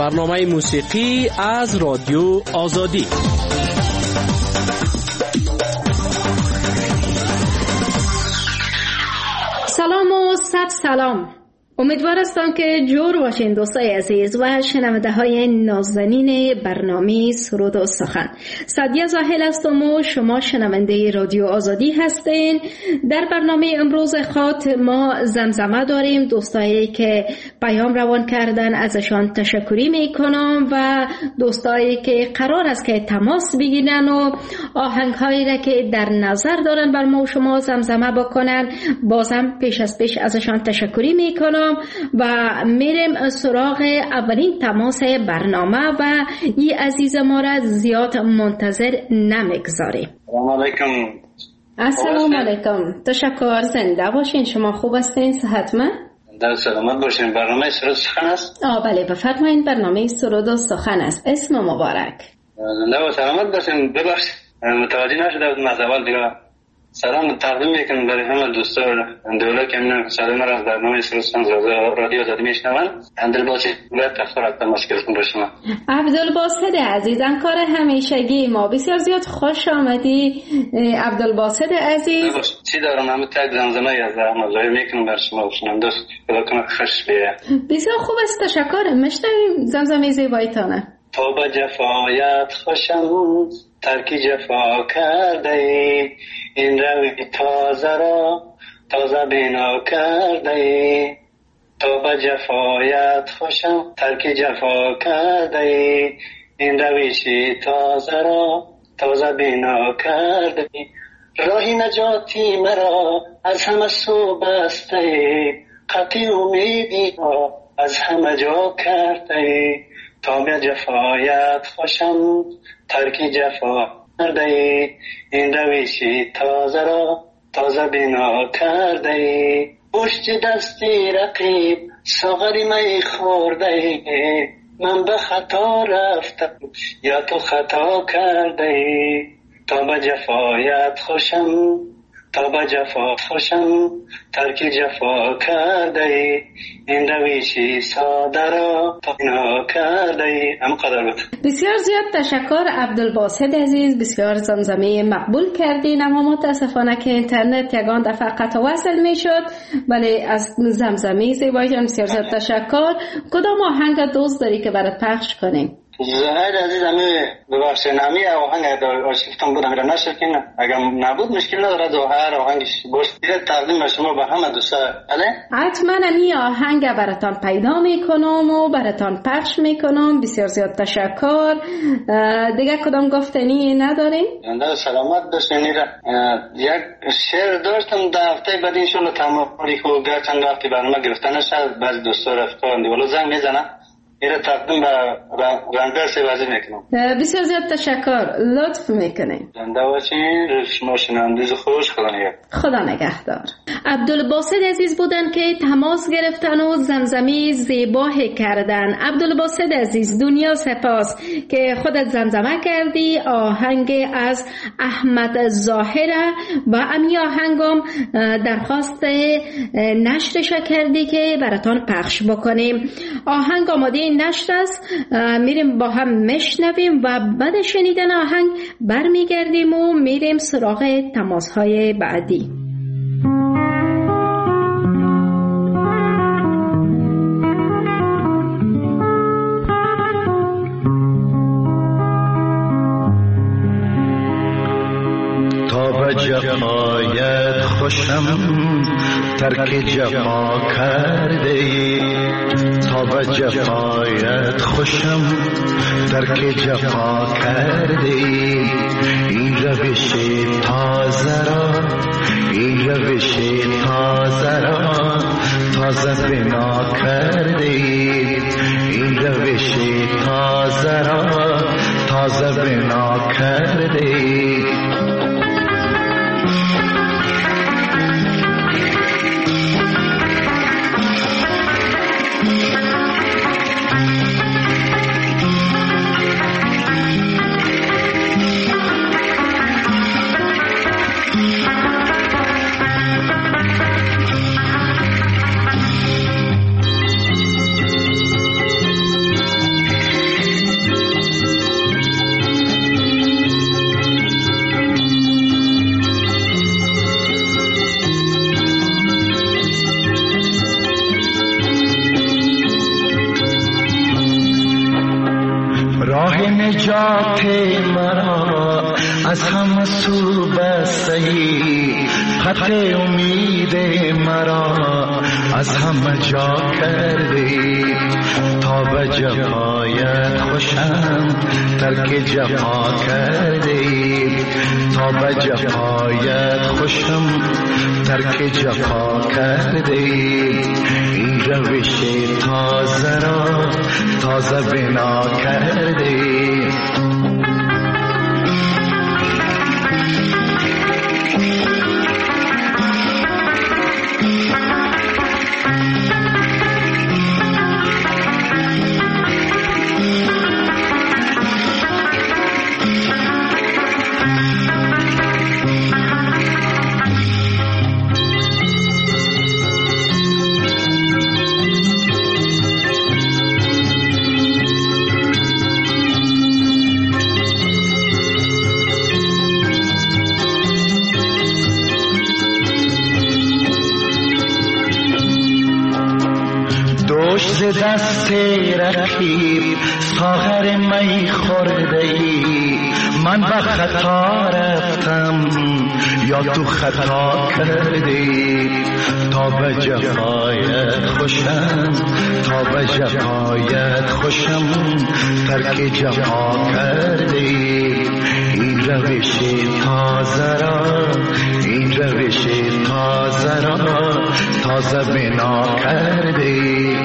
برنامه موسیقی از رادیو آزادی. سلام و صد سلام. امیدوار هستم که جور باشین دوستای عزیز و شنونده های نازنین برنامه سرود و سخن. سعدیه زاهل هستم و شما شنونده رادیو آزادی هستین. در برنامه امروز خاط ما زمزمه داریم. دوستایی که پیام روان کردن ازشان تشکری میکنم و دوستایی که قرار است که تماس بگیرن و آهنگ هایی را که در نظر دارن بر ما و شما زمزمه بکنن، بازم پیش از پیش ازشان تشکری میکنم و میریم سراغ اولین تماس برنامه و این عزیز ما را زیاد منتظر نمیگذاریم. سلام علیکم. السلام علیکم. تشکر. زنده باشین. شما خوب هستین؟ صحتمند؟ در سلامت باشین. برنامه سرود سخن است؟ بله بفرمایید. برنامه سرود و سخن است. اسم مبارک. زنده و سلامت باشین. ببخشید متوجه نشدم از اول دیگه سلام تقدیم میکنم برای همه دوستان دوله که من سلام را از برنامه سرود سخن رادیو آزادی میشنوند. عبدالباسط باید تفسیر تماس گرفتم با شما. عبدالباسط عزیزم، کار همیشگی ما. بسیار زیاد خوش آمدی عبدالباسط عزیز. چی دارم؟ همه تک زمزمه از مزاحم میکنم بر شما بشنم. دوست خدا کنه خوش بیه. بسیار خوب است. تشکر. میشنویم زمزمه زیبایتانه. تو با جفایت خوشم ترک جفا کرده ای، این روی تازه را تازه بینا کرده ای. تو با جفایت خوشم ترک جفا کرده ای، این رویشی تازه را تازه بینا کرده ای. راهی نجاتی مرا از همه سو بسته ای، قطعی امیدی را از همه جا کرده ای. تا به جفایت خوشم ترکی جفا کرده ای، این رویشی تازه را تازه بینا کرده ای. پشت دستی رقیب ساغری می خورده ای، من به خطا رفتم یا تو خطا کرده ای. تا به جفایت خوشم تا به جفا خوشم ترک جفا کرده ای، این رویشی ساده را تانا کرده ای. هم قدر بود. بسیار زیاد تشکر عبدالباسط عزیز. بسیار زمزمه مقبول کردین، اما متاسفانه که اینترنت یگان دفعه قطع وصل می شد. ولی از زمزمه زیبایتان بسیار زیاد تشکر. کدام آهنگ دوست داری که برات پخش کنیم؟ زهر عزیز ببخشید آهنگ آرشیفتان بودم را نشکین، اگر نبود مشکل نداره. زهر آهنگش باشه تقدیم به شما به همه دوستا. بله حتما این آهنگ براتان پیدا میکنم و براتان پخش میکنم. بسیار زیاد تشکر. دیگه کدام گفتنی ندارین؟ زنده سلامت باشین. یک شعر داشتم در هفته بعد ان شاء الله تمام خوب چند وقتی برنامه گرفتن شد بعضی دوستا رفتن دیگه زنگ میزنن میره تقدیم به رنده سوازی میکنم. بسیار زیاد تشکر. لطف میکنیم. زنده باشین. شما شنوندگی خوش. خدا نگهدار. عبدالباسط عزیز بودن که تماس گرفتن و زمزمه زیبا کردن. عبدالباسط عزیز دنیا سپاس که خودت زمزمه کردی. آهنگ از احمد ظاهره و امی آهنگم درخواست نشرش کردی که براتان پخش بکنیم. آهنگ آماده نشر است. میریم با هم میشنویم و بعد شنیدن آهنگ برمیگردیم و میریم سراغ تماس‌های بعدی. تا به جفایت خوشم ترک جفا کرده ای، تا به جفایت خوشم ترک جفا کرده ای. این روش تازه را این روش تازه را تازه بنا کرده ای، این روش تازه را تازه بنا کرده ای. نجات مرا از همه سو بسته‌ای، خط امید مرا از همه جا کرده‌ای. تا به جفایت خوشم ترک جفا کرده‌ای، تا به جفایت خوشم ترک جفا کرده‌ای. این روش تازه را تازه بنا کرده‌ای. دست رقیب ساغر می خورده‌ای، من به خطا رفتم یا تو خطا کردی. تا به جفایت خوشم، تا به جفایت خوشم ترک جفا کردی. این روش تازه را، این روش تازه را تازه بنا کردی.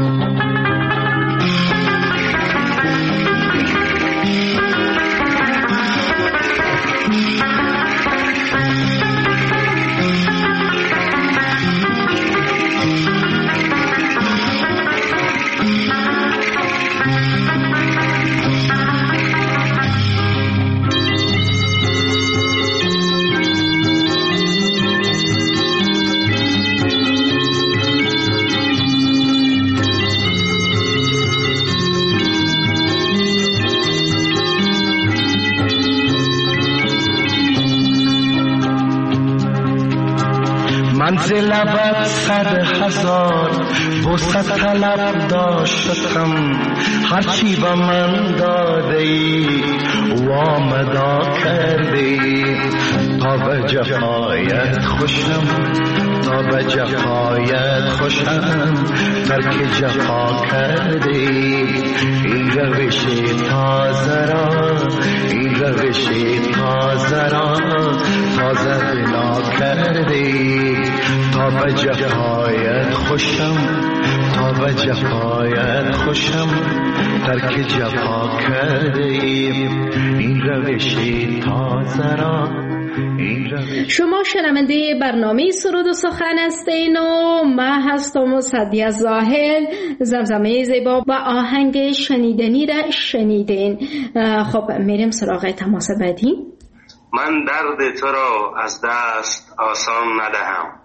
منزل لبت 100,000 بوسه طلب داشتم، هرچی به من داده ای وامدا کردی. تا به جفایت خوشم، تا به جفایت خوشم ترک جفا کردی. این روش تازه را، این روش تازه را تازه بنا کردی. تا به جفایت خوشم، تا به جفایت خوشم ترک جفا کردی. این روش تازه را، این روش. شما شنونده برنامه سرود و سخن هستین و من هستم و سعدیه زاهل. زمزمه زیبا و آهنگ شنیدنی را شنیدین. خب میریم سراغ تماس بعدی. من درد تو را از دست آسان ندهم،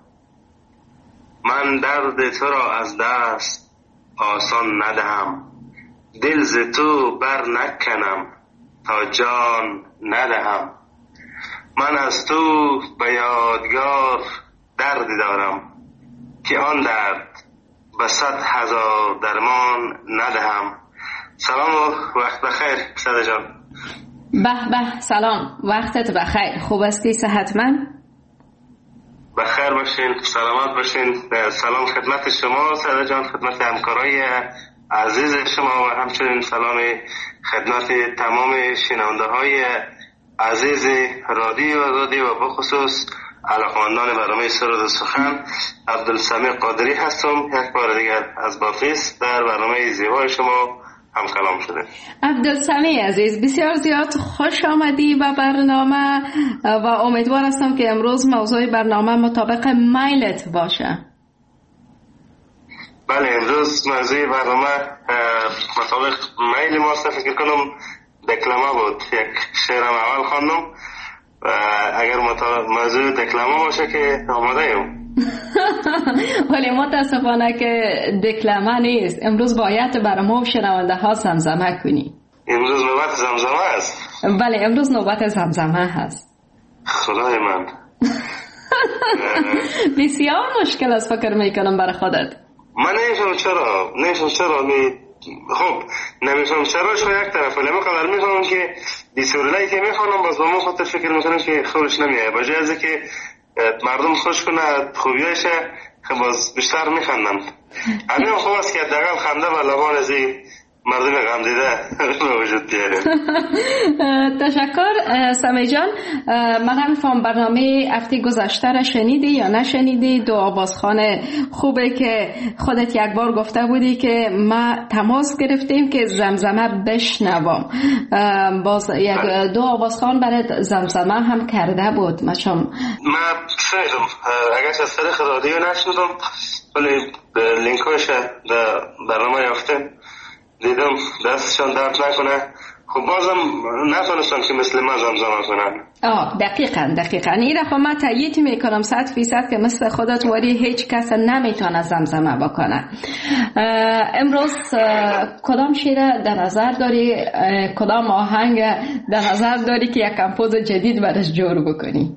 من درد تو را از دست آسان ندهم. دل ز تو بر نکنم تا جان ندهم. من از تو به یادگار دردی دارم که آن درد به 100,000 درمان ندهم. سلام و وقت بخیر سعد جان. به به سلام، وقتت بخیر. خوب هستی؟ صحتمند؟ بخیر باشین، سلامت باشین. سلام خدمت شما سعد جان، خدمت همکارای عزیز شما و همچنین سلام خدمت تمام شنونده های عزیز رادیو آزادی و بخصوص علاقمندان برنامه سرود و سخن. عبدالسمیع قادری هستم، یک بار دیگر از بافیس در برنامه زیبای شما هم کلام شده. عبدالسمیع عزیز، بسیار زیاد خوش آمدی به برنامه و امیدوار هستم که امروز موضوع برنامه مطابق میلت باشه. بله، امروز موضوع برنامه مطابق میل ماست. فکر کنم دکلمه بود، یک شعرم اول خواندم و اگر موضوع دکلمه باشه که آماده ایم. ولی متاسفانه که دکلمه نیست. امروز باید برای ما شنونده ها زمزمه کنی. امروز نوبت زمزمه است؟ بله، امروز نوبت زمزمه هست. خدای من. بسیار مشکل است فکر میکنم برای خودت. من نمیفهم چرا خب نمیفهم چراش و یک طرف ولی من قدر میفهمم که دیسورلایی که میخوانم باز با من خاطر فکر میکنم که خودش نمیایه بجای از که مردم خوش کنه خوبیایشه باز بیشتر میخندن. همین خوب است که دقیقا خنده و لبان از مردم غمدیده به وجود بیاره. تشکر سمی جان. من نمیفهم برنامه هفته گذشته را شنیدی یا نشنیدی؟ دو آوازخوان خوبه که خودت یک بار گفته بودی که ما تماس گرفتیم که زمزمه بشنوم. باز یک دو آوازخوان برای زمزمه هم کرده بود. من شنیدم اگر از طریق رادیو نشنیدم ولی لینکاش برنامه یافتم دیدم دستشان درد نکنه. خب بازم نتونستم که مثل من زمزمه کنم. دقیقاً این رفا من تایید میکنم 100% که مثل خودت ولی هیچ کس نمیتونه زمزمه بکنه. امروز کدام شعر در نظر داری، کدام آهنگ در نظر داری که یک کمپوز جدید برش جور بکنی؟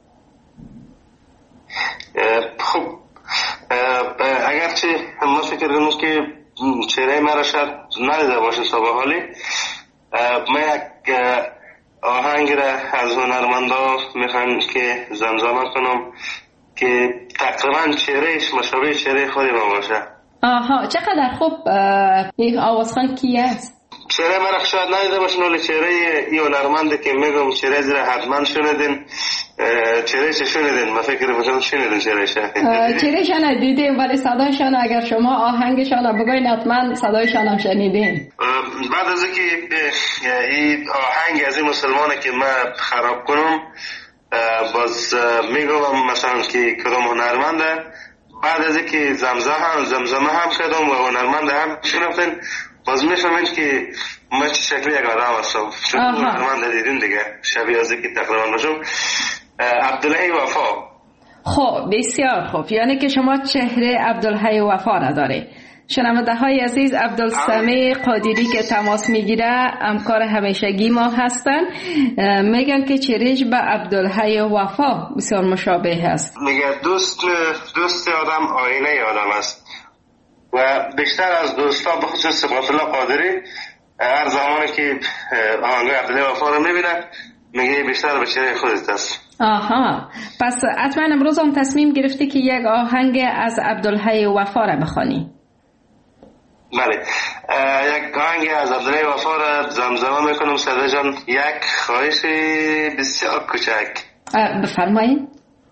خب اگرچه ما فکر کنم که چهره مرا شاید ندیده باشه تا به حالی، من یک آهنگ را از هنرمندا میخوام که زمزمه کنم که تقریبا چهرهش مشابه چهره خودی ما باشه. چقدر خوب. این آوازخوان کی است؟ چهره مرا شاید ندیده باشین ولی چهره این هنرمنده که میگم چهره زیرا حتما شنیدین. چهرهش شنیدین؟ من فکر میکنم شنیدین چهرهشان ندیدیم ولی صدایشان اگر شما آهنگشان بگوین حتما صدایشان هم شنیدین. بعد از اینکه این آهنگ از این مسلمانه که من خراب کنم باز میگم مثلا که کدام هنرمنده، بعد از اینکه زمزمه هم کردم و هنرمنده هم شنفتین باز میفهمین که من چه شکلی یک آدم هستم چون هنرمنده دیدین دیگه شبیه از اینکه تقریبا باشم. عبدالحی وفا. خب بسیار خوب، یعنی که شما چهره عبدالحی وفا را داری. شنونده های عزیز، عبدالسمیع قادری که تماس میگیره همکار همیشگی ما هستن، میگن که چهرهش به عبدالحی وفا بسیار مشابه هست. میگه دوست آدم آینه آدم است و بیشتر از دوستا به خصوص صفات الله قادری هر زمانی که آهنگ عبدالحی وفا رو میبینه میگه بیشتر به چهره خودت است. پس حتما امروز هم تصمیم گرفتی که یک آهنگ از عبدالحی وفا را بخوانی. بله، یک آهنگ از عبدالحی وفا را زمزمه میکنم. صدا جان یک خواهش بسیار کوچک بفرمایید.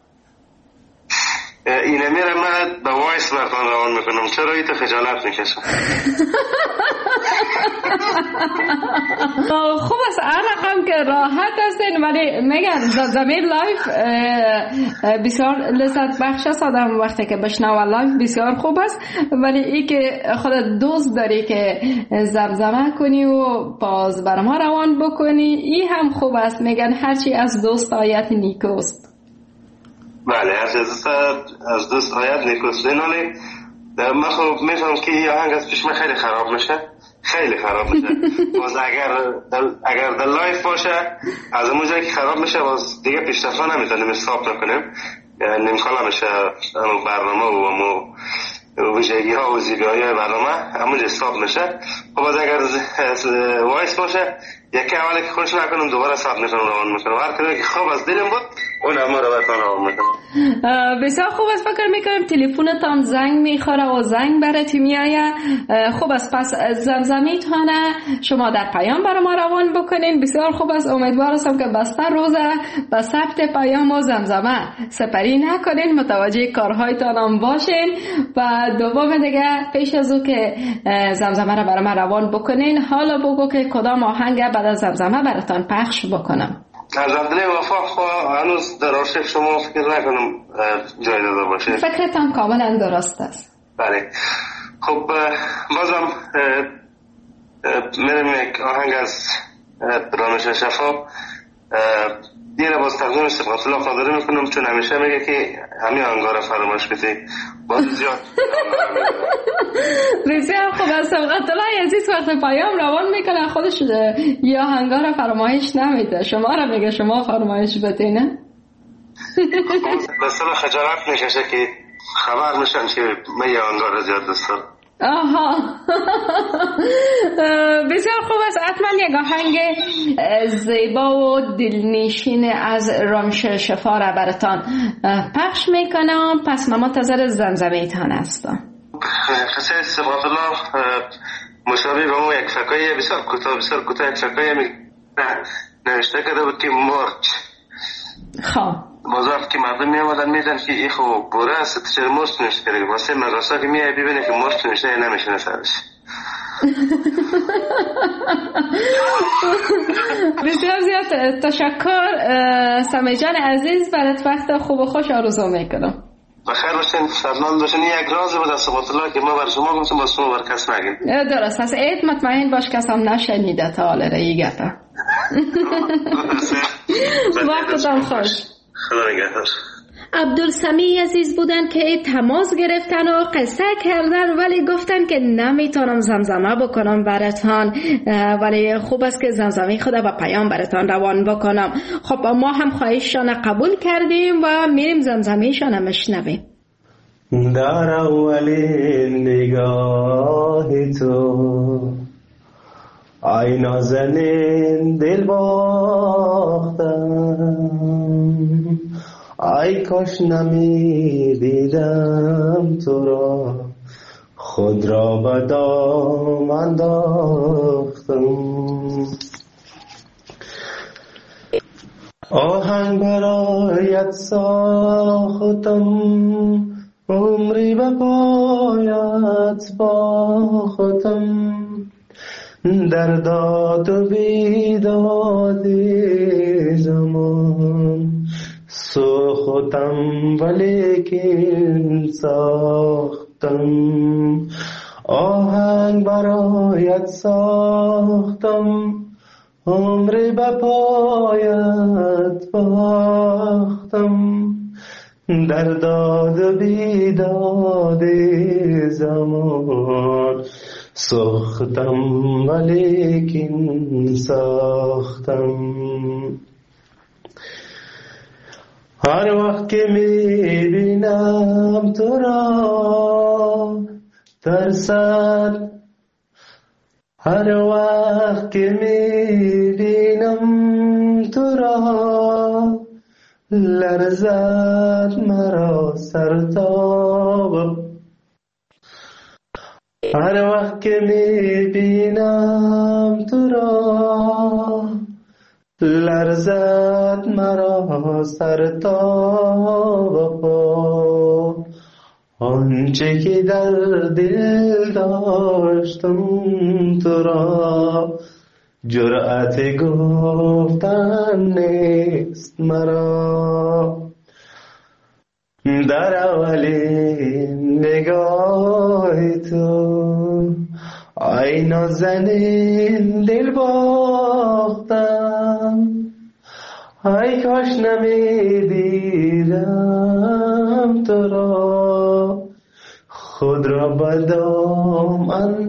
اینه میره من به وایس برتان روان میکنم، چرا ایتو خجالت میکشم؟ خوب است، هر رقم که راحت هستین ولی میگن زمین لایف بسیار لذت بخش است. آدم وقتی که بشنوه لایف بسیار خوب است، ولی ای که خودت دوست داری که زمزمه کنی و باز بر ما روان بکنی ای هم خوب است. میگن هرچی از دوست آیت نیکوست. بله، هرچی از دوست آیت نیکوست. ولی من خب میفهم که این آهنگ از پیش من خیلی خراب میشه. باز اگر در لایف باشه از اون جایی که خراب میشه باز دیگه پیشرفت نمیتونیم استاپ نکنیم، نمیخوام میشه برنامه و ویژگی ها و زیبایی های برنامه همونجا استاپ میشه. خب باز اگر وایس باشه یکی اولی که خوش نکنم دوباره استاپ میکنم روان میکنم، هر کدومی که خوب از دلم بود اون همه رو برتان روان میکنم. بسیار خوب است. فکر میکنم تلفنتان زنگ میخوره و زنگ برات میآید. خوب است، پس زمزمیتانه شما در پیام برای ما روان بکنین. بسیار خوب است. امیدوار هستم که بسته روزه به ثبت پیام و زمزمه سپری نکنین، متوجه کارهایتان هم باشین. و دوم دیگه پیش از او که زمزمه رو برای ما روان بکنین حالا بگو که کدام آهنگ بعد از زمزمه براتان پخش بکنم. از عبدالحی وفا هنوز در آرشیو شما فکر نکنم جای داده باشه. فکرتان کاملا درست است. بله، خب بازم میرم یک آهنگ از رامش شفا دیره باز تقدیم صفات الله قادری میکنم، چون همیشه میگه که همین آهنگا رو فراموش کنی. باز زیاد بسیار خوب است. صفات الله عزیز وقت پیام روان میکنه خودش یا آهنگا رو فراموش نمیده، شما رو میگه شما فراموش بدین. نه مثلا خجالت میکشه که خبر میشن که من یه آهنگا رو زیاد دوست دارم. آها بسیار خوب است. حتما یک آهنگ زیبا و دلنشین از رامش شفا را براتان پخش میکنم. پس من منتظر زمزمه تان هستم. قصه صبغت الله مشابه به اون یک فکایی بسیار کوتاه یک فکایی نوشته کرده بود که مرچ. خب بازار که مردم می آمدن میدن که این خوب بوره است چرا مرچ نوشته کرده. واسه مدرسه که میای ببینه که مرچ نوشته نمیشه سرش. بسیار زیاد تشکر سمی جان عزیز. برات وقت خوب و خوش آرزو میکنم. بخیر باشین، سلام باشین. یک راز بود از صبغت الله که ما بر شما گفتم با شما بر کس نگیم. درست است. عید مطمئن باش کس هم نشنیده تا حالا ای گفته. وقتتان خوش. خدا نگهدار. عبدالسمی عزیز بودن که تماس گرفتن و قصه کردن ولی گفتن که نمیتونم زمزمه بکنم براتان، ولی خوب است که زمزمه خدا و پیام براتان روان بکنم. خب ما هم خواهششان قبول کردیم و میریم زمزمه شان مشنویم. در اولین نگاه تو ای نازنین دل باختم، ای کاش نمی دیدم تو را خود را به دام انداختم. آهنگ برایت ساختم، عمری به پایت باختم، در داد و بیداد زمان سوختم ولیکن ساختم. آهنگ برایت ساختم، عمری به پایت باختم، در داد و بیداد زمان سوختم ولیکن ساختم. هر وقت که میبینم تو را ترسد، هر وقت که میبینم تو را لرزد مرا سرتاب، هر وقت که میبینم تو را لرزد مرا سرتاب. آنچه که در دل داشتم تو را جرأت گفتن نیست مرا. در اولین نگاه تو ای نازنین دل باختم، ای کاش نمیدیدم تو را خود را به دام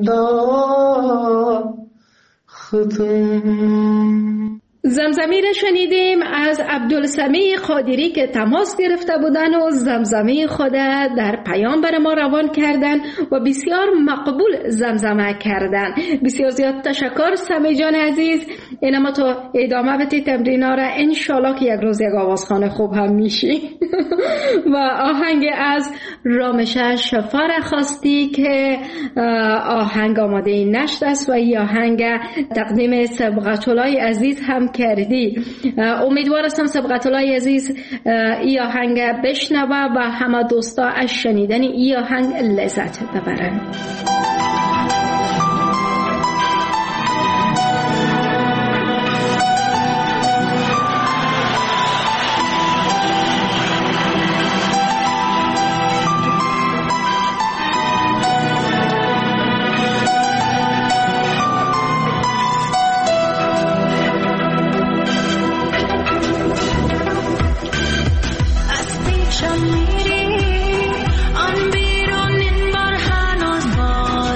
انداختم. زمزمه را شنیدیم از عبدالسمی قادری که تماس گرفته بودن و زمزمه خود در پیام بر ما روان کردن و بسیار مقبول زمزمه کردن. بسیار زیاد تشکر سمی جان عزیز. اینما تو ادامه بدی تمرین‌ها را، انشالله که یک روز یک آوازخوان خوب هم میشی. و آهنگ از رامش شفا را خواستی که آهنگ آماده نشد است و این آهنگ تقدیم صبغت الله عزیز هم کردی. امیدوار هستم صبغت الله عزیز این آهنگ بشنوه و همه دوستا از شنیدن این آهنگ لذت ببرن. میری آن بیرون این بار هنوز با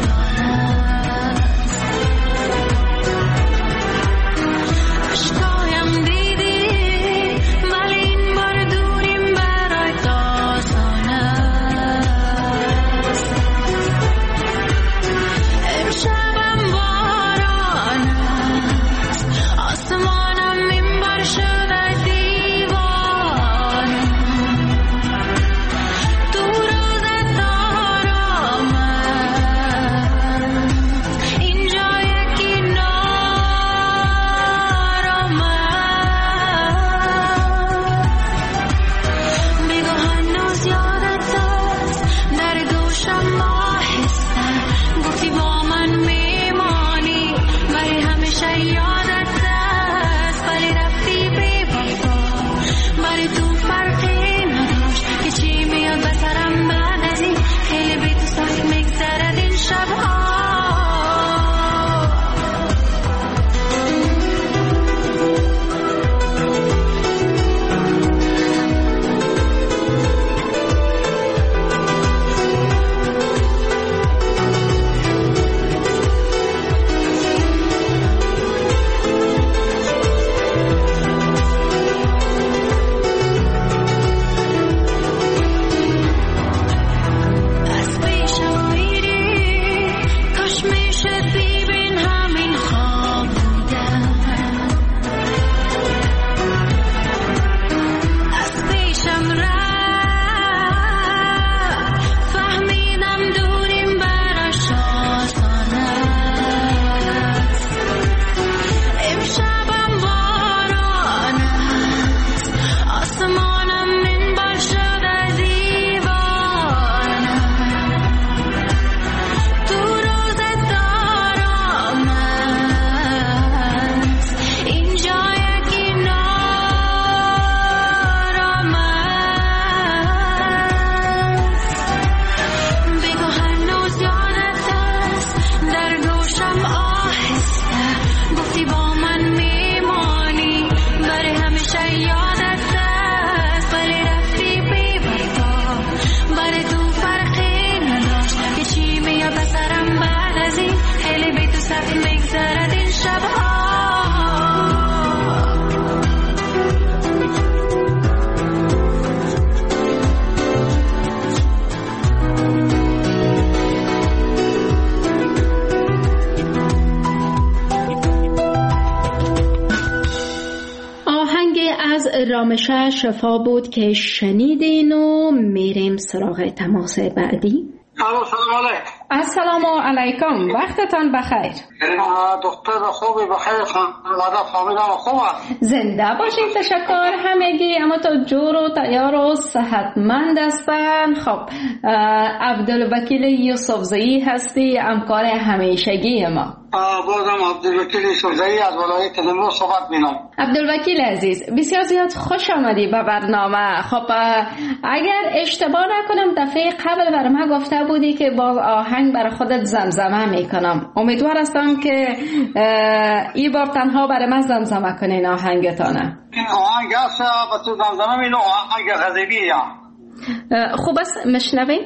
آرامش شفا بود که شنیدین و میریم سراغ تماس بعدی. سلام علیکم. السلام علیکم، وقتتان بخیر. دکتر خوبی بخیر، خانواده فامیلم خوبه؟ زنده باشین، تشکر همگی. اما تو جور و تیار و صحتمند هستن. خب عبدالوکیل یوسفزئی هستی، همکار همیشگی ما. بازم عبدالوکیل یوسفزئی از ولایت نیمروز صحبت می‌کنم. عبدالوکیل عزیز، بسیار زیاد خوش آمدی به برنامه. خب اگر اشتباه نکنم دفعه قبل برای من گفته بودی که با آهنگ برای خودت زمزمه میکنم. امیدوار هستم که این بار تنها برای من زمزمه کنین آهنگتانه. آهنگ هست با تو زمزمه مینو، آهنگ غزبیه. خوب است مشنوین؟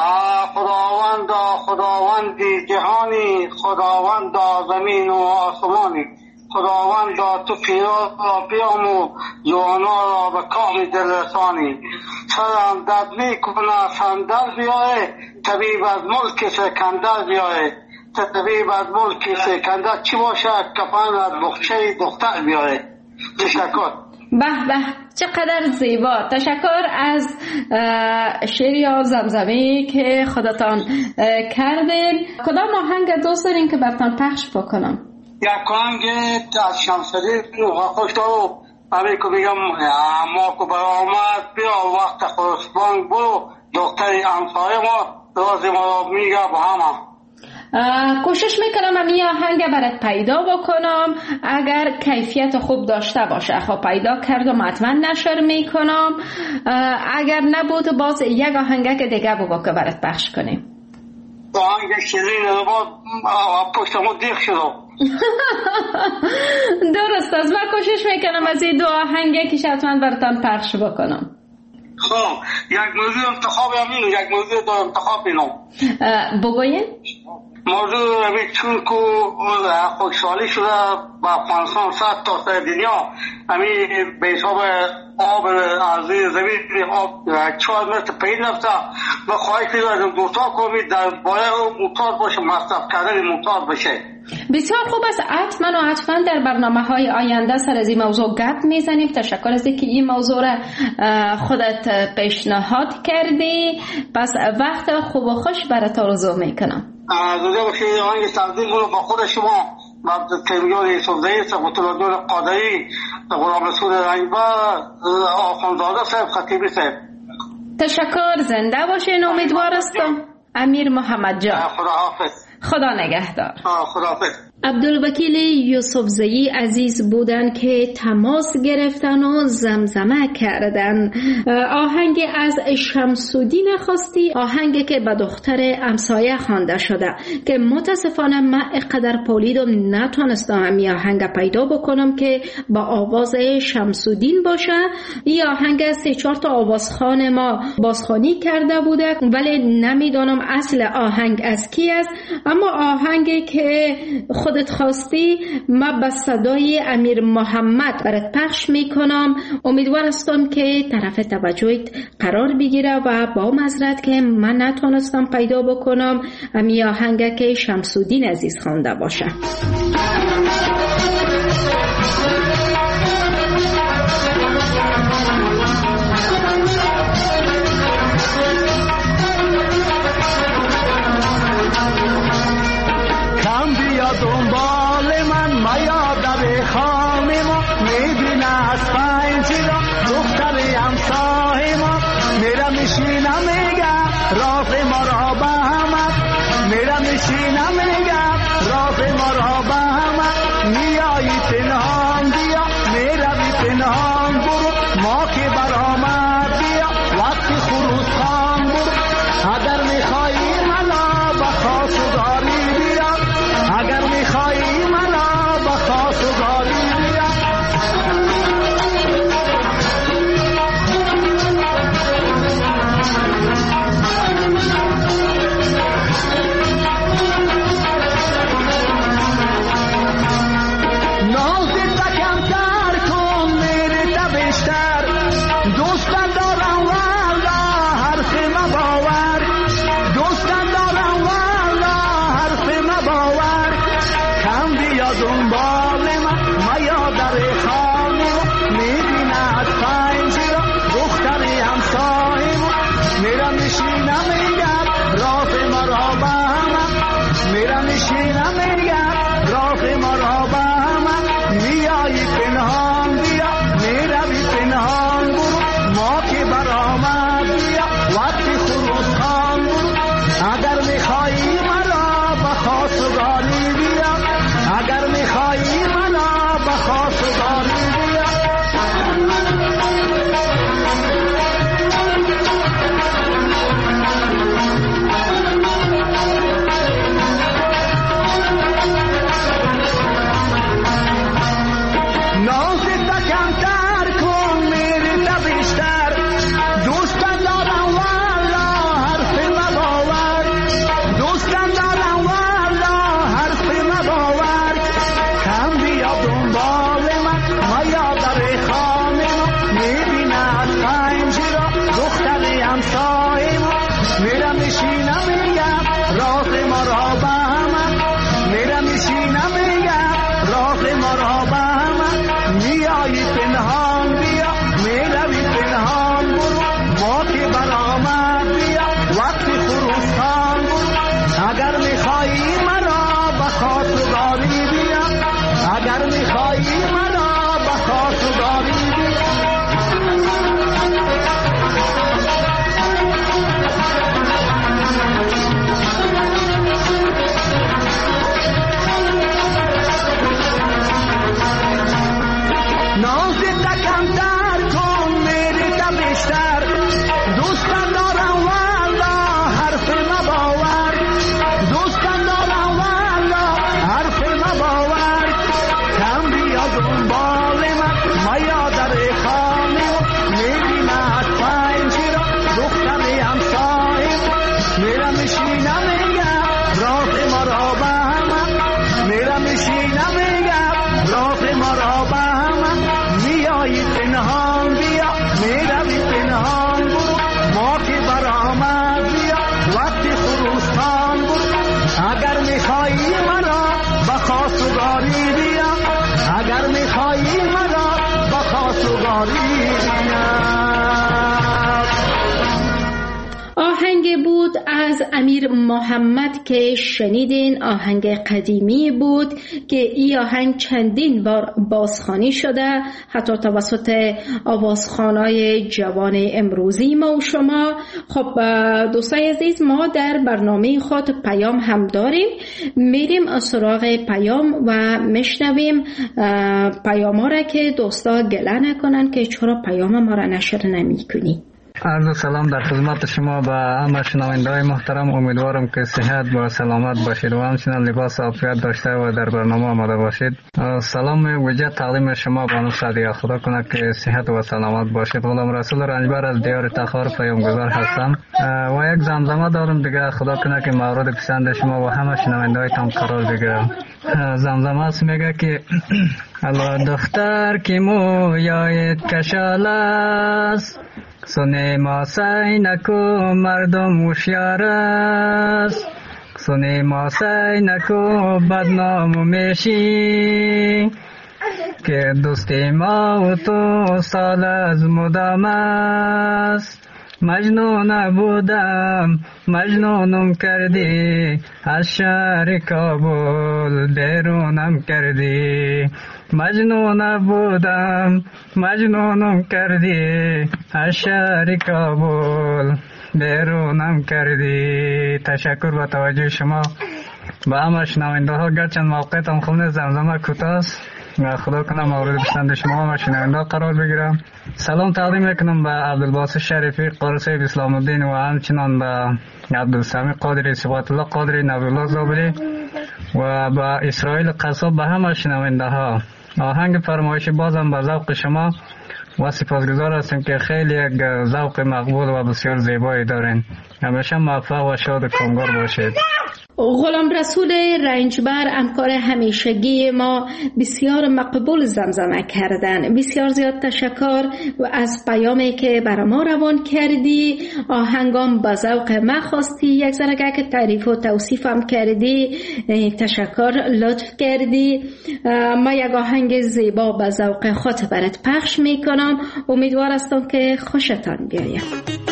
خداوندی جهانی، خداوندا زمین و آسمانی، خداوندا تو پیرا را بیامو جوانا را به کام دلرسانی، سرم درد میکنه سندر بیایه، طبیب از ملک سکندر بیایه، طبیب از ملک سکندر چی باشه کفن از بخچه دختر بیایه. تشکر. به به، چقدر زیبا. تشکر از شعر یا زمزمه‌ای که خودتان کردین. کدام آهنگ دوست دارین که براتون پخش بکنم؟ یک آهنگ از شمس‌الدین خوشدارو همین که میگم ما که برآمد بیا وقت خرسبان برو، دکتر همسایه ما راز ما را میگه با همه. کوشش میکنم این آهنگ برات پیدا بکنم، اگر کیفیت خوب داشته باشه خب پیدا کردم حتما نشر میکنم، اگر نبود باز یک آهنگ که دیگه بگو که برات پخش کنیم. آهنگ شیرین رو با پشتمو دیخ شد. درست است، من کوشش میکنم از این دو آهنگ که حتما براتون پخش بکنم. خب یک موضوع انتخاب همین، یک موضوع دو انتخاب اینو بگوین. موضوع همین چون که خوشحالی شده با افغانستان صد تا سر دنیا همین به حساب آب ارضی زمین آب 4 متر پایین رفته، و خواهش می‌کنم دوتا کنید در باید موتور باشه، مصرف کردن موتور بشه. بسیار خوب است، حتما در برنامه‌های آینده سر از این موضوع گپ میزنیم. تشکر از اینکه این موضوع را خودت پیشنهاد کردی. پس وقت خوب و خوش برات آرزو میکنم. زنده باشید. آهنگ تقدیم رو با خود شما و تیمیار یوسفزئی، سبحان قادری، غلام رسول رنگبر، آخوندزاده صاحب، خطیبی صاحب. تشکر، زنده باشین. امیدوار هستم. امیر محمد جان، خداحافظ. خدا نگهدار. خداحافظ. عبدالوکیل یوسفزئی عزیز بودن که تماس گرفتن و زمزمه کردن. آهنگ از شمس‌الدین خواستی، آهنگ که به دختر همسایه خوانده شده که متاسفانه من اقدر پولیدم نتونستم این آهنگ پیدا بکنم که با آواز شمس‌الدین باشه. این آهنگ 3-4 تا آوازخوان ما بازخوانی کرده بوده ولی نمیدونم اصل آهنگ از کی است، اما آهنگی که خودت خواستی من به صدای امیر محمد برات پخش میکنم. امیدوار هستم که طرف توجهت قرار بگیره و با معذرت که من نتونستم پیدا بکنم امی آهنگ که شمس‌الدین عزیز خوانده باشه. دنبال من میاد خام ما میبینه از پنجی را دختر همسایه ما میرم میشینم میگم راز ما را به همه، میرم میشینم میگم راز ما را به همه، میای آهنگ بود از امیر محمد که شنیدین. آهنگ قدیمی بود که این آهنگ چندین بار بازخوانی شده، حتی توسط آوازخوانای جوان امروزی ما و شما. خب دوستای عزیز، ما در برنامه خود پیام هم داریم، میریم سراغ پیام و میشنویم پیام ها را که دوستا گله نکنن که چرا پیام ما را نشر نمی کنی. عرض سلام در خدمت شما و همه شنونده‌های محترم. امیدوارم که صحت و سلامت باشید و همچنین لباس عافیت داشته و در برنامه آماده باشید. سلام ویژه تقدیم شما بانو سعدیه، خدا کنه که صحت و سلامت باشید. غلام رسول رنجبر از دیار تخار پیامگذار هستم و یک زمزمه دارم دیگه، خدا کنه که مورد پسند شما و همه شنونده‌هایتان قرار بگیره. زمزمه است، میگه که الله دختر که مویایت کشال است، سونه ما سعی نکو مردم هوشیار است، سونه ما سعی نکو بدنام میشی، که دوستی ما و تو سال از مدام است. مجنون بودم مجنونم کردی، از شهر کابل بیرونم کردی. مجنون بودم مجنونم کردی، از شهر کابل بیرونم کردی. تشکر با توجه شما. با همه شنونده ها، گرچند موقعیتم خوب نیست، زمزمه کوتاه است، خدا کنه مورد پسند شما و شنونده قرار بگیرم. سلام تقدیم میکنم به عبدالباسط شریفی قارسه اسلام الدین و همچنان به عبدالسمی قادری، صفات الله قادری، نبی‌الله زابلی و به اسرائیل قصاب، به همه شنونده ها. آهنگ فرمایشی بازم به ذوق شما و سپاسگزار هستیم که خیلی یک ذوق مقبول و بسیار زیبایی دارین. همیشه موفق و شاد و کامگار باشید. غلام رسول رنجبر همکار همیشگی ما بسیار مقبول زمزمه کردن. بسیار زیاد تشکر و از پیامی که برای ما روان کردی. آهنگام با ذوق ما خواستی، یک ذره که تعریف و توصیف هم کردی، تشکر، لطف کردی. ما یک آهنگ زیبا با ذوق خود برات پخش میکنم، امیدوار هستم که خوشتان بیاید.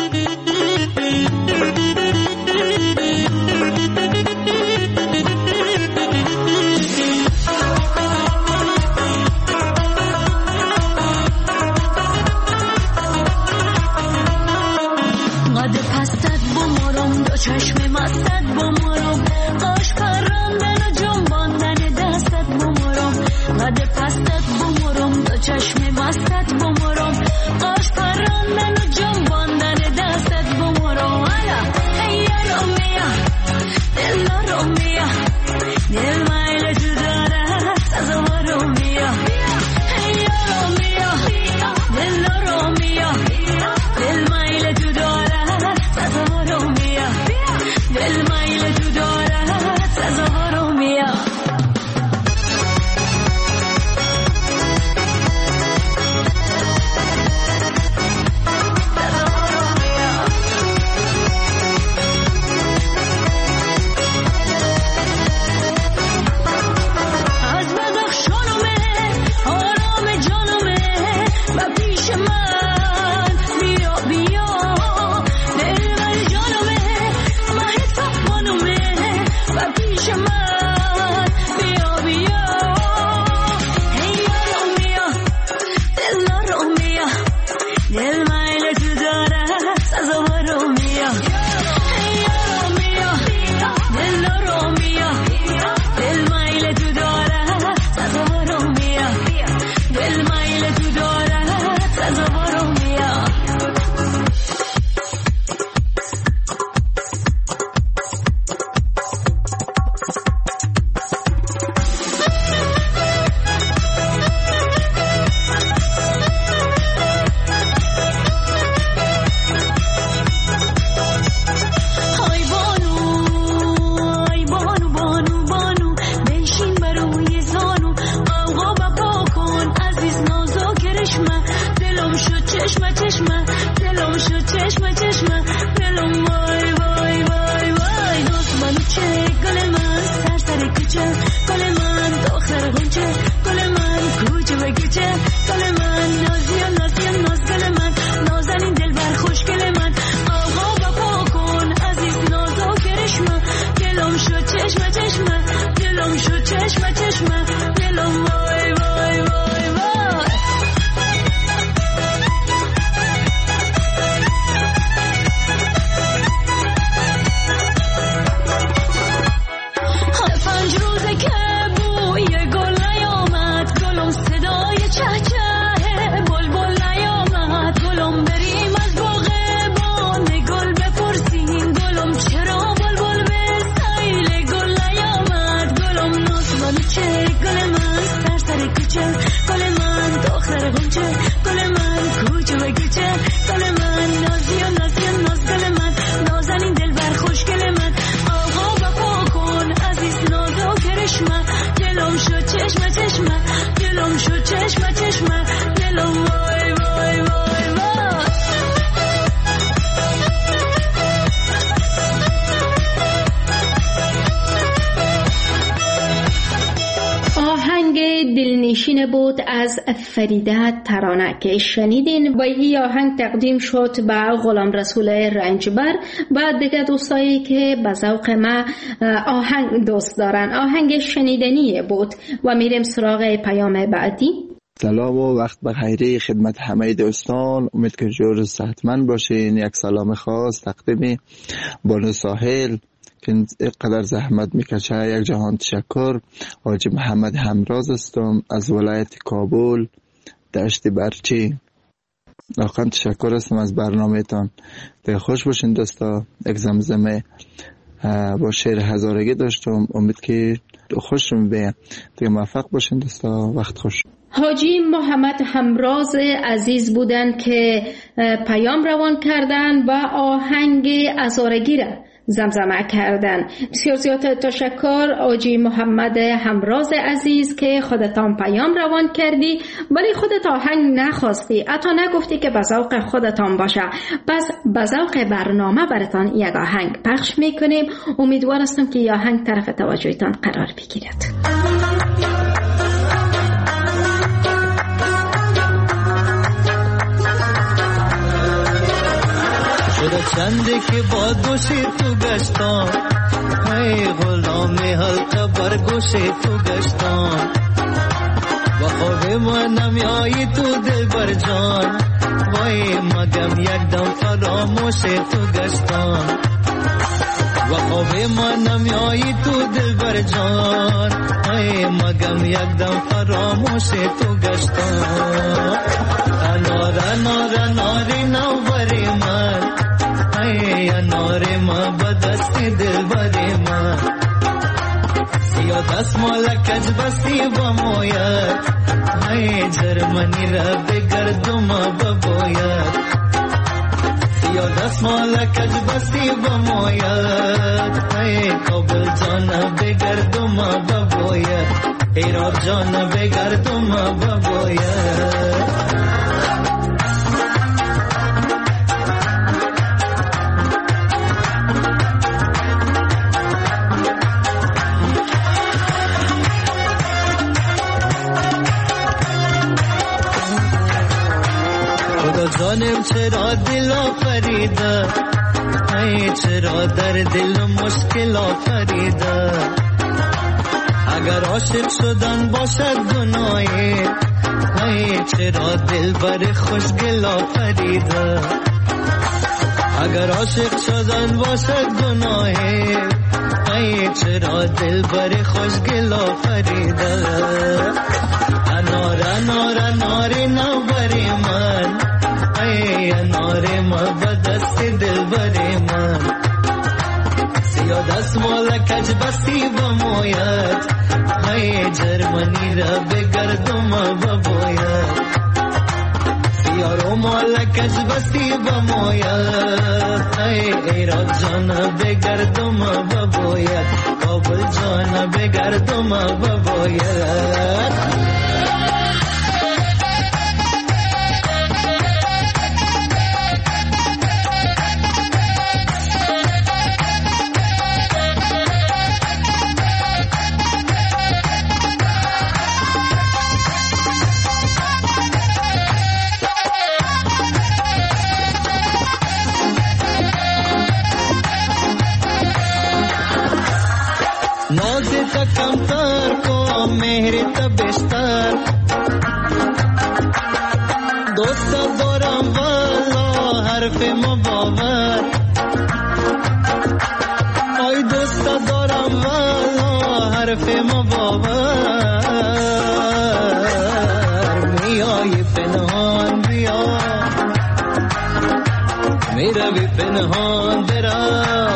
چشم مستت بمارم، قاش پراندن و جنباندن دستت بمارم. قد پستت بمارم، دو چشم مستت بمارم، قاش پراندن و جنباندن دستت بمارم. حالا هیا رومیا دل رومیا، دل مایل تو داره سزا رومیا. هیا رومیا دل رومیا، دل مایل تو داره سزا رومیا. دل مایل تو دارد سزا رومیا. از بدخشانمه آرام جانمه و پیش من بیا بیا. دل من جانمه و پیش من بیا بیا. هیا رومیا دل رومیا، دل مایل تو داره سزا رومیا. هیا رومیا دل رومیا، دل مایل تو داره سزا رومیا. دل مایل تو داره سزا رومیا. این بود از فریده ترانه که شنیدین و این آهنگ تقدیم شد به غلام رسول رنجبر و دیگه دوستایی که به ذوق ما آهنگ دوست دارن. آهنگ شنیدنی بود و میریم سراغ پیام بعدی. سلام و وقت بخیر خدمت همه دوستان، امید که جور صحتمند باشین. یک سلام خاص تقدیم بانو ساحل که اینقدر زحمت میکشه، یک جهان تشکر. حاجی محمد همراز هستم از ولایت کابل دشت برچی. واقعا تشکر هستم از برنامه‌تان. دیگه خوش باشین دوستا. یک زمزمه با شعر هزارگی داشتم، امید که خوش رو میبینم. دیگه موفق باشین دوستا، وقت خوش. حاجی محمد همراز عزیز بودن که پیام روان کردن و آهنگ هزارگی را زمزمه کردن. بسیار زیاد تشکر حاجی محمد همراز عزیز که خودتان پیام روان کردی ولی خودت آهنگ نخواستی، حتی نگفتی که به ذوق خودتان باشه. پس به ذوق برنامه براتان یک آهنگ پخش میکنیم. امیدوار هستم که این آهنگ طرف توجهتان قرار بگیرد. شده چنده که با گوش تو گشتم، ای غلام حلقه بر گوش تو گشتم، و خواب ما نمیایی تو دل بر جان، وای مگم یک دم فراموش تو گشتم، و خواب ما نمیایی تو دل بر جان، ای مگم یک دم فراموش تو گشتم. انار انار اناری نو بری من، ای انار ما بدستی دل بری من، سیا دست مالکج بستی با موید، ای جرمنی را بگردم بباید، سیا دست مالکج بستی با موید، ای کابل جان بگردم بباید، ایراد جان بگردم بباید. جانم چرا دل آفریده، ای چرا در دل مشکل آفریده، اگر عاشق شدن باشد گناهی، ای چرا دل بر خوشگل آفریده، اگر عاشق شدن باشد گناهی، ای چرا دل بر خوشگل آفریده. انار انار اناری نو بری من، ای انار ما بدست دل بری من، سیا دست مالکج بستی با موید، ای جرمنی را بگردم بباید، سیا رو مالکج بستی با موید، ای ایراد جان بگردم بباید، کابل جان بگردم بباید. کمتر کو مهر تبستر، دوست دارم والا حرف مباور، ای دوست دارم والا حرف مباور، میای پنهان بیا میروی پنهان برا،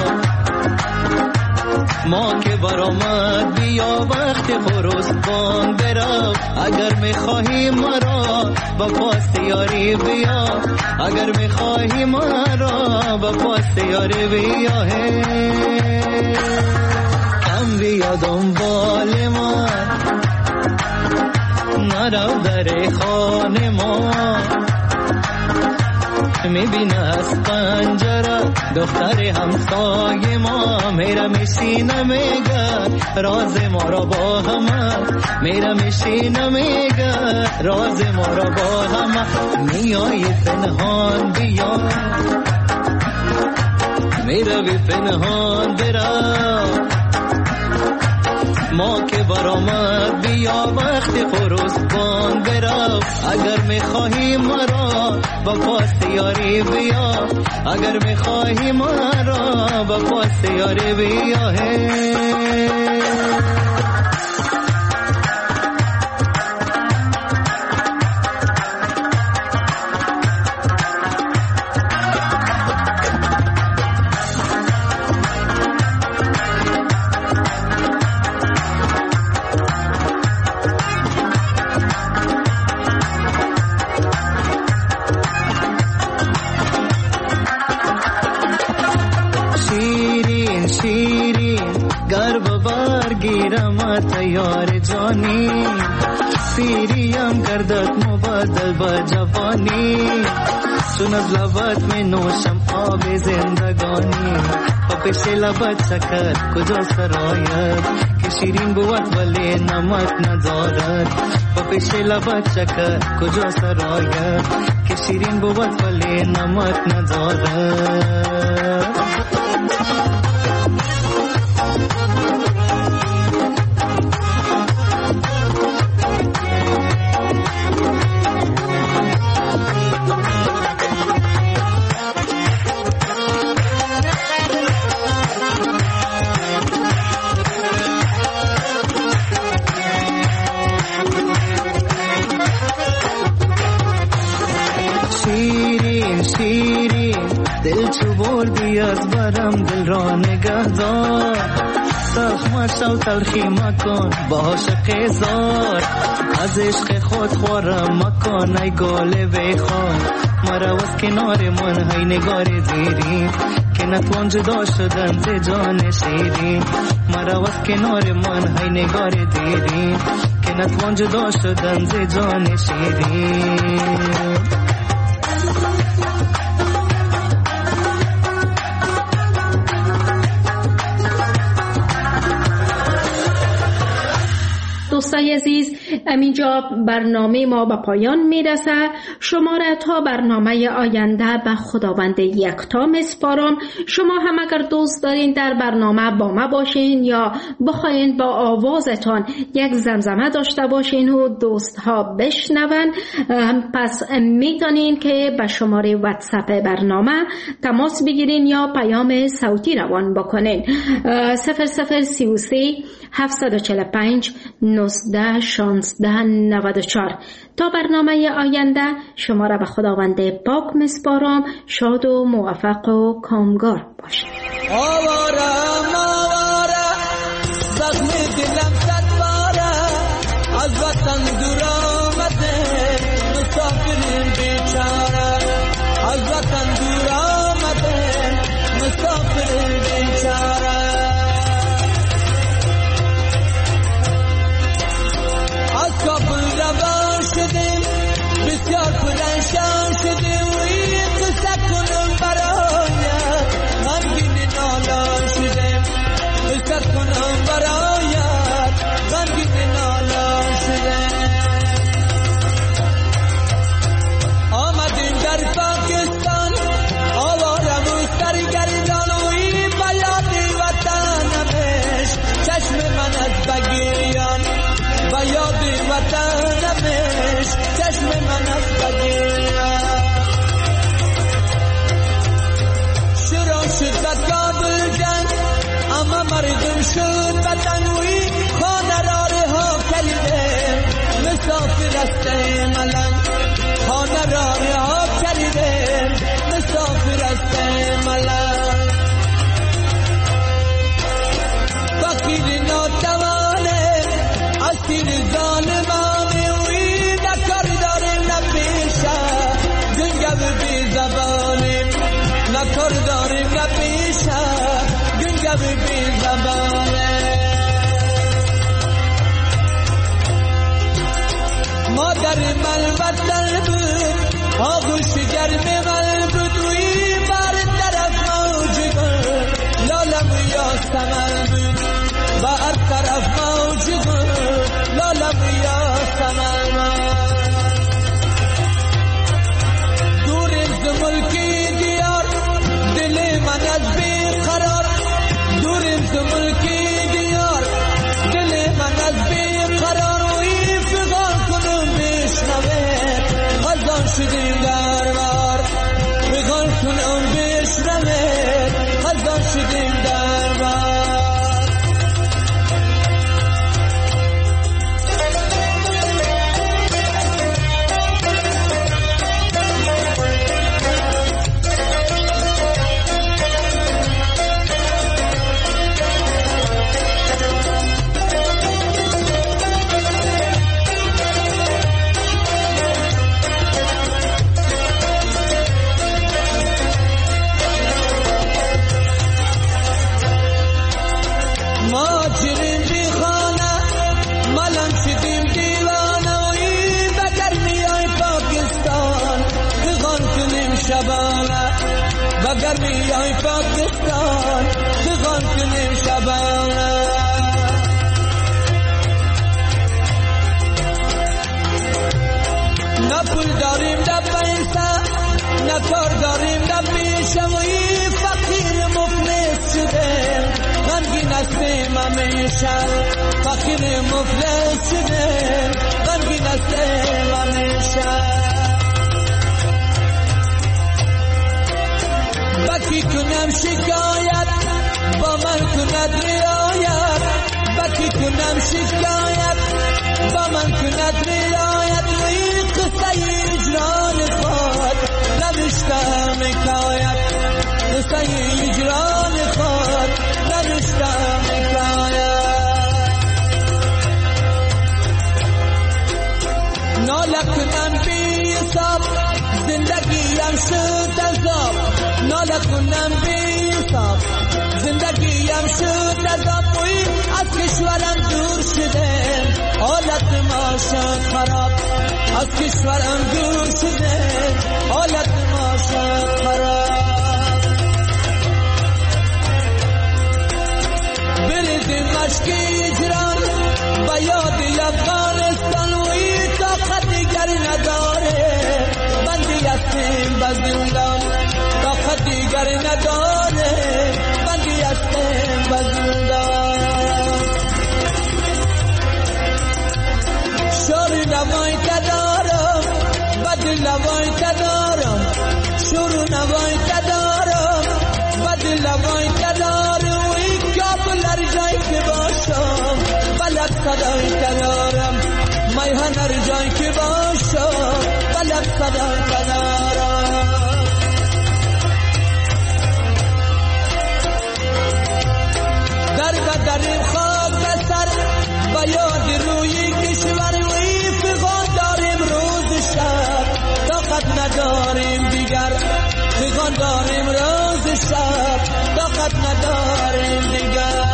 ما که برآمد بیا وقت خروسبان برا، اگر میخواهی مرا با پاس یاری بیا، اگر میخواهی مرا با پاس یاری بیا، کم بیا دنبال ما نرو در خانه ما، میبینه از پنجره دختر همسایه ما میره میشینه میگه راز ما را با همه میره میشینه میگه راز ما را با همه میای پنهان بیا میره بی پنهان برا ما که برآمد بیا وقتی خروسبان برا اگر میخواهی مرا با پاس یاری بیا اگر میخواهی مرا با پاس یاری بیا یار جانی پیریم گردد مبادل با جوانی چون از لبت می نوشم آب زندگانی و پیش لبت شکر کجا سرایت که شیرین بود ولی نمک ندارد و پیش لبت شکر کجا سرایت که شیرین بود ولی نمک ندارد دل چو بردی از برم دل را نگه دار سخمش و تلخی مکن با عاشق زار از عشق خود خورم مکن ای گل بخوان مرا از کنار من های نگار دیرین که نتوان جدا شدن ز جان شیرین مرا از کنار من های نگار دیرین که نتوان جدا شدن ز جان شیرین دوستای عزیز، همینجا برنامه ما به پایان میرسه. شما را تا برنامه آینده به خداوند یکتا میسپارم. شما هم اگر دوست دارین در برنامه با ما باشین یا بخواین با آوازتان یک زمزمه داشته باشین و دوست ها بشنون، پس میتونین که به شماره واتساپ برنامه تماس بگیرین یا پیام صوتی روان بکنین. 0033 745 19 16 94. تا برنامه آینده شما را به خداوند پاک میسپارم. شاد و موفق و کامگار باشید. آوارم زخم دلم صد باره از وطن دور آمده مسافرین بیچاره از وطن دور آمده مسافرین بیچاره از کابل روان شدیم بسیار پرنشان شدیم و این قصه کنم برایت غمگین نالان شدیم قصه کنم برایت غمگین نالان شدیم آمدیم در پاکستان آوارم و سرگردان و این بیاد وطنمش چشم من از بگیریان و یاد وطنمش چشم من از بگیریان شروع شد و کابل جنگ اما مردم شد وطنوی خانه را رها کردیم مسافر است ملنگ خانه را رها کردیم مسافر است ملنگ فقیر ناتوانه اسیر ظالمانه وی نکار داریم نپیشه گنگو بی زبانیم نکار داریم نپیشه گنگو بی زبانه مادر من وطن بود آغوش گرم من بود و گرمی های پاکستان بخوان کنیم شبانه. نه پول داریم نه پیسه، نه کار داریم نه پیشه، و این فقیر مفلس شدیم، غمگین هستیم همیشه. فقیر مفلس شدیم، غمگین هستیم همیشه. بکی کنم شکایت با من کند رعایت، بکی کنم شکایت با من کند رعایت، و این قصه اجران خود نوشتم حکایت، قصه اجران خود نوشتم حکایت. ناله کنم بی حساب زندگیم شد عذاب، ناله کنم بی حساب زندگیم شد عذاب، و از کشورم دور شدم حالت ما شد خراب، از کشورم دور شدم حالت ما شد خراب. بریزیم مشک اجران و یاد افغانستان، و این طاقت دیگر نداره، بندی هستیم به زندان، طاقت دیگر نداره، بندی هستیم به زندان. شور نوای تدارم بد لوای تدارم، شور نوای تدارم بد لوای تدارم، و این کابل هر جایی که باشم بلد صدای تدارم، میهن هر جایی که باشم بلد صدای تدارم. در بدریم خاک بسر و یاد روی کشور، و این فغان داریم روز شب، طاقت نداریم دیگر، فغان داریم روز شب، طاقت نداریم دیگر.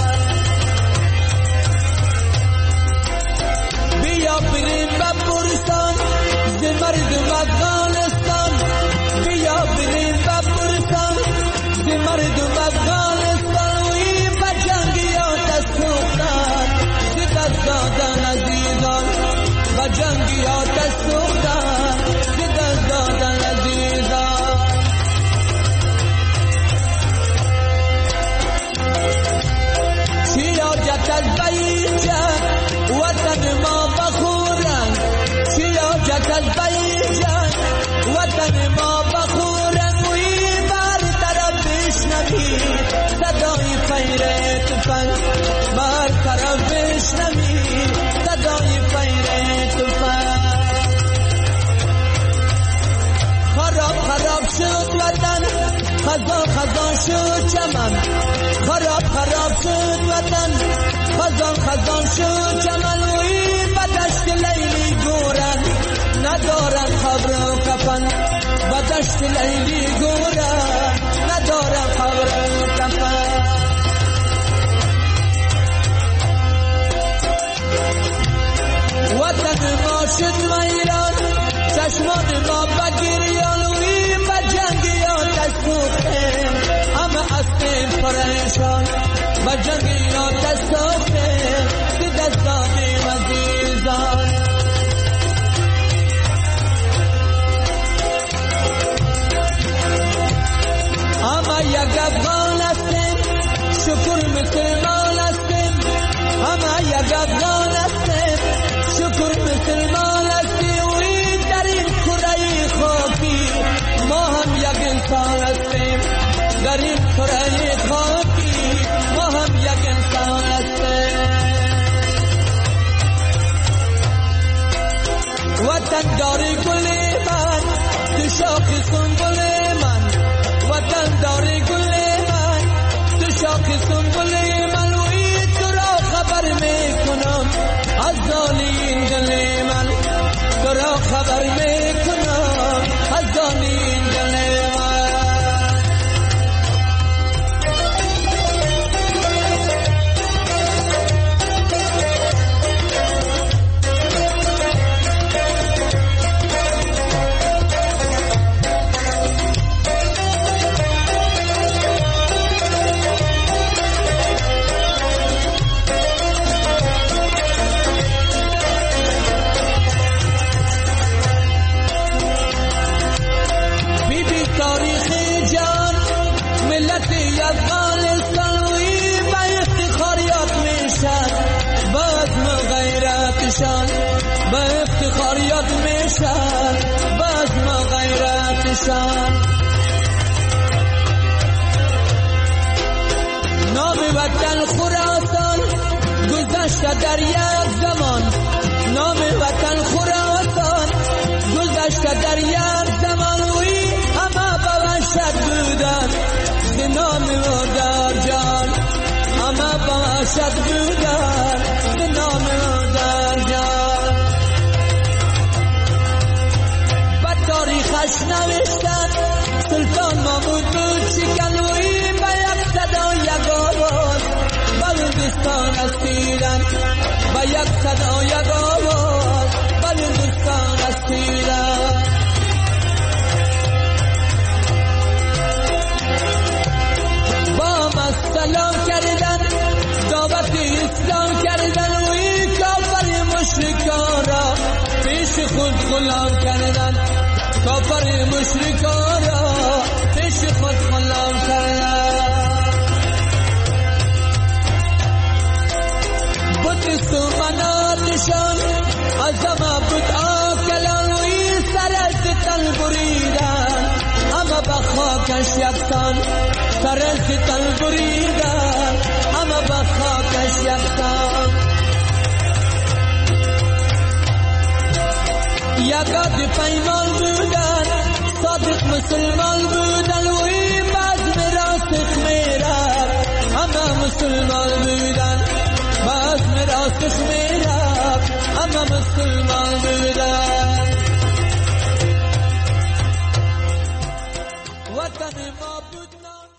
بیا بریم به پرستان ز مردم افغانستان، بیا بریم به پرستان ز مردم افغانستان، و این به جنگیات سوختن ز دست دادن عزیزان، به جنگیات سوختن ز دست دادن عزیزان. سیاجت از بیجت وطن ما بخورن، سیاجت از بیجت وطن ما بخورن، و این بر طرف بشنوی صدای فیر تفنگ، بر طرف بشنوی صدای فیر تفنگ. خراب خراب شد وطن، خزان خزان شد چمن، خراب خراب شد وطن، خزان خزان شد چمن، و این به دشت لیلی گورن ندارن خبر و کفن، به دشت لیلی گورن ندارن خبر و کفن. وطن ما شد ویران، چشمان ما بگریان، و این به جنگیات سوختیم، همه هستیم پریشان، به جنگیات سوختیم، به دست دادیم عزیزان. همه یک افغان هستیم، شکر مسلمان هستیم، همه یک افغان هستیم، شکر مسلمان هستیم، و این در این کره خاکی ما هم یک انسان هستیم، در این کره خاکی ما هم یک انسان هستیم. وطن داری گل من، تو شاخ سنبل من، وطن داری گل من، تو شاخ سنبل من، و این تو را خبر میکنم از دانی دل من، تو را خبر میکنم از دانی دل من. نام وطن خراسان گذشت در یک زمان، نام وطن خراسان گذشت در یک زمان، وی همه به وحشت بودن به نام مادر جان، همه به وحشت بودن به نام مادر جان. به تاریخش نوشتن سلطان محمود بود شکن، وی به یک صدا یک آواز بلوچستان اسیرن، به یک صدا یک آواز بلوچستان اسیرن. با ما سلام کردن دعوت اسلام کردن، وی کافر مشرکان را پیش خود غلام کردن، کافر مشرکان را پیش خود غلام کردن. بود سومناتشان از همه بود آکلان، وی سر ستن بریدن همه به خاکش یکسان، سر ستن بریدن همه به خاکش یکسان. یکات پیمان بودن صادق مسلمان بودن، وی باز میراث میرد همه مسلمان بودن، باز میراث میرد همه مسلمان بودن. وطن ما بود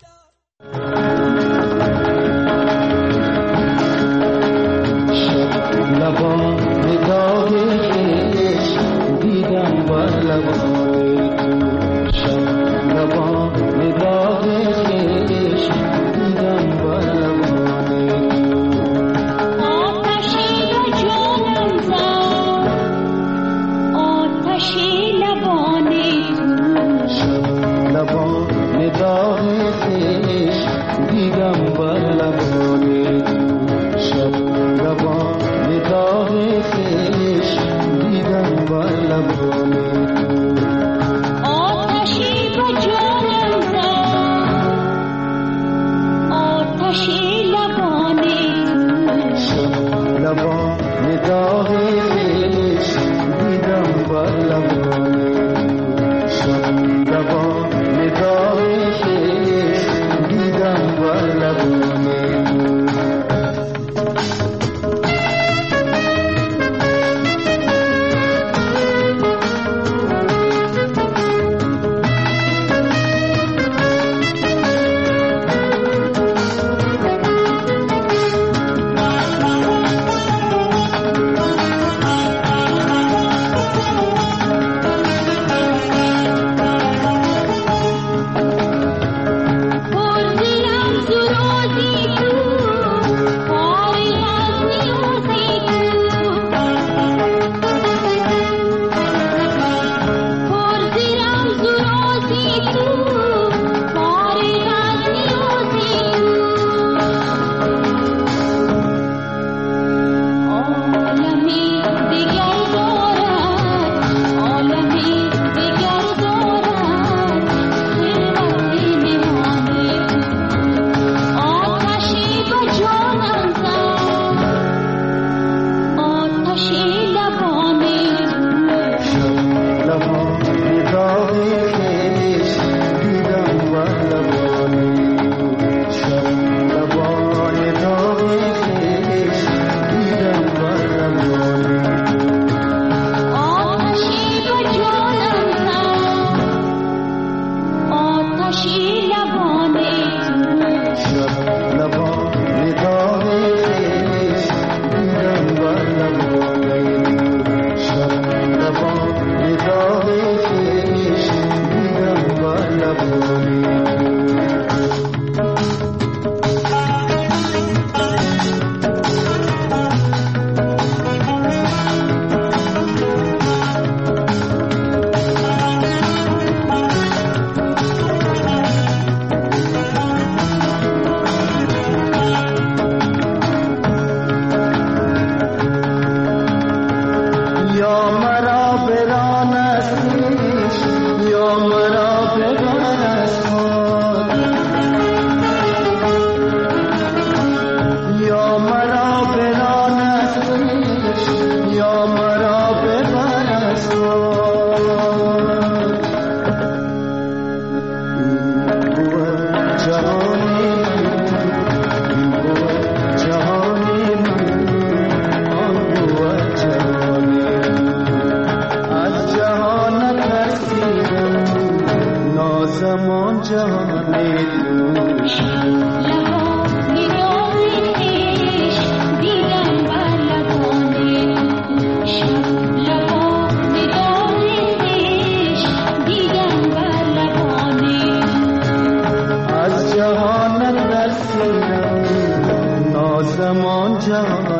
لبان نگاه دیدم بر لبان تو، شب لبان نگاه دیدم بر لبان تو. آتشی به جانم زد، آتشی لبان تو، شب لبان نگاه دیدم بر لبان تو، شب لبان نگاه دیدم بر لبان تو. آتشی به جانم زد، آتشی لبان تو، شب لبان نگاه دیدم بر لبان تو، شب لبان نگاه دیدم بر لبان تو. نازمان جهان دوش لبان نگاه عشق دیدم بر لبان دوش لبان نگاه عشق دیدم بر لبان از جهانت در سینم نازمان جهان